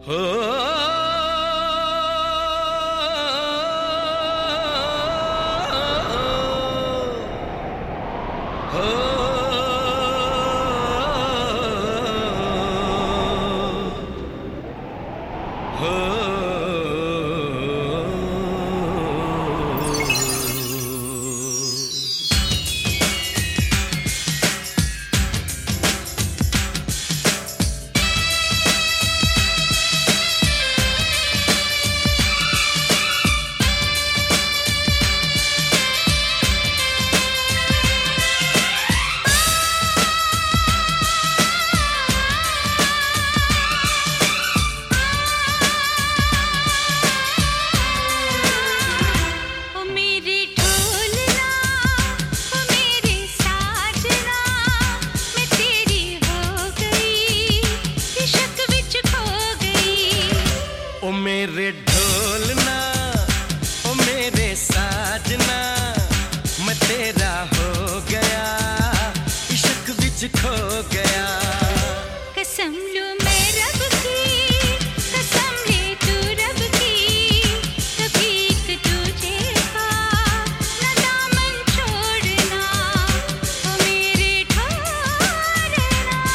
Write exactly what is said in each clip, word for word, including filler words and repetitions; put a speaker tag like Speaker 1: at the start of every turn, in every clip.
Speaker 1: हो हो हो ओ मेरे ढोलना, ओ मेरे साजना, मैं तेरा हो गया, इश्क विच खो गया।
Speaker 2: कसम लूं मैं रब की, कसम ले तू रब की, कभी एक तुझे का न दामन छोड़ना, ओ मेरे ढोलना।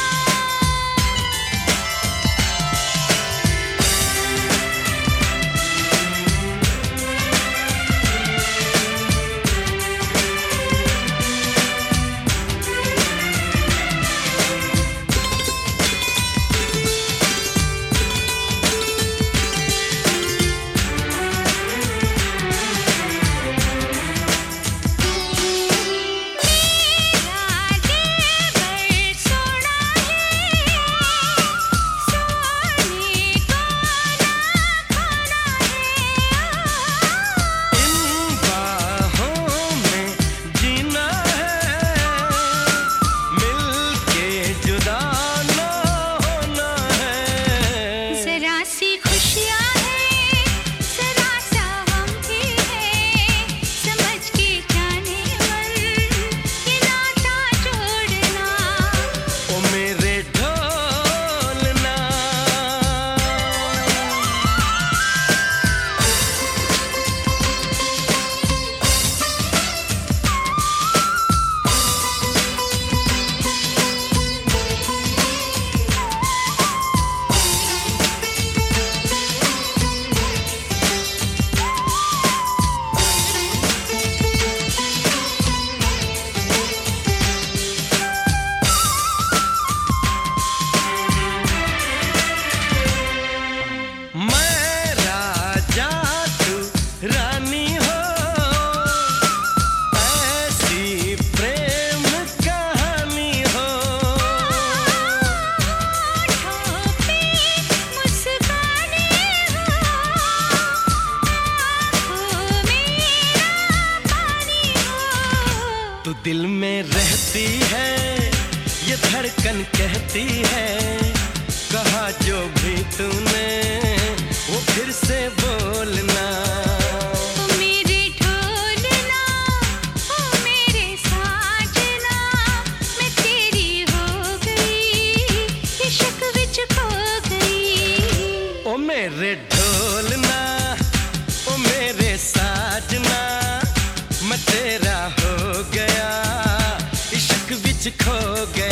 Speaker 1: तू दिल में रहती है, ये धड़कन कहती है, कहा जो भी तूने वो फिर से बोलना।
Speaker 2: ओ मेरे ढोलना, ओ मेरे साजना, मैं तेरी हो गई, इश्क विच खो गई।
Speaker 1: ओ मेरे ढोलना, ओ मेरे साजना, मैं तेरा हो गया, इश्क विच खो गया।